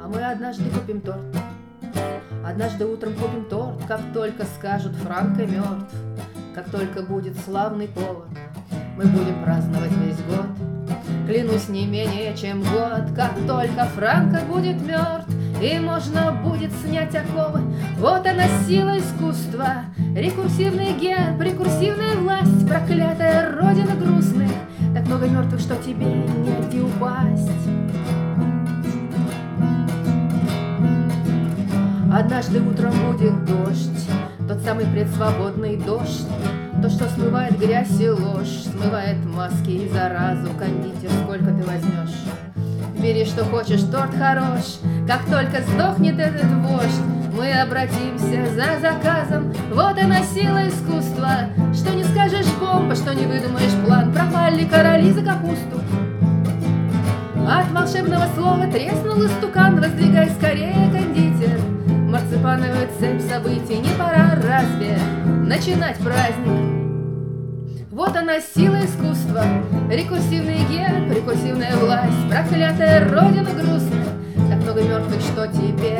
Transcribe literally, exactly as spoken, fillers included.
мы однажды купим торт. Однажды утром купим торт, как только скажут Франко мертв. Как только будет славный повод, мы будем праздновать весь год. Клянусь, не менее чем год, как только Франко будет мертв, и можно будет снять оковы. Вот она сила искусства, рекурсивный герб, рекурсивная власть, проклятая родина грустных. Так много мертвых, что тебе негде упасть. Однажды утром будет дождь, тот самый предсвободный дождь, то, что смывает грязь и ложь, смывает маски и заразу. Кондитер, сколько ты возьмешь? Бери, что хочешь, торт хорош. Как только сдохнет этот вождь, мы обратимся за заказом. Вот она сила искусства, что не скажешь бомба, что не выдумаешь план. Пропали короли за капусту. От волшебного слова треснул истукан. Раздвигай скорее, кондитер, марципановую цепь событий. Не пора разве начинать праздник? Вот она сила искусства, рекурсивный герб, рекурсивная власть, проклятая родина грустная. Так много мертвых, что тебе